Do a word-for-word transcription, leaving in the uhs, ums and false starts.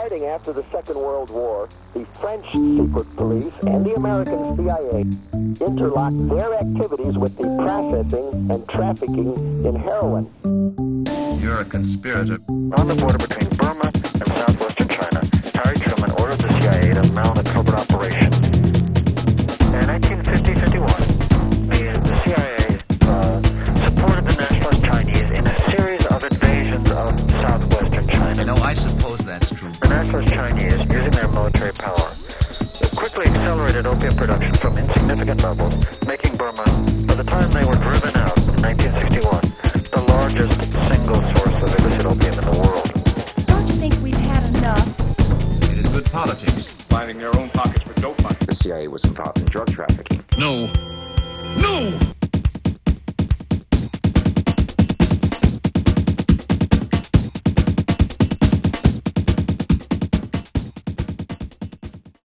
Starting after the Second World War, the French secret police and the American C I A interlocked their activities with the processing and trafficking in heroin. You're a conspirator. On the border between Burma and southwestern China, Harry Truman ordered the C I A to mount a covert operation. In nineteen fifty to fifty-one, the, the C I A uh, supported the nationalist Chinese in a series of invasions of southwestern China. You know, I suppose that's true. The nationalist Chinese, using their military power, quickly accelerated opium production from insignificant levels, making Burma, by the time they were driven out in nineteen sixty-one, the largest single source of illicit opium in the world. Don't you think we've had enough? It is good politics. Lining their own pockets with dope money. The C I A was involved in drug trafficking. No. No!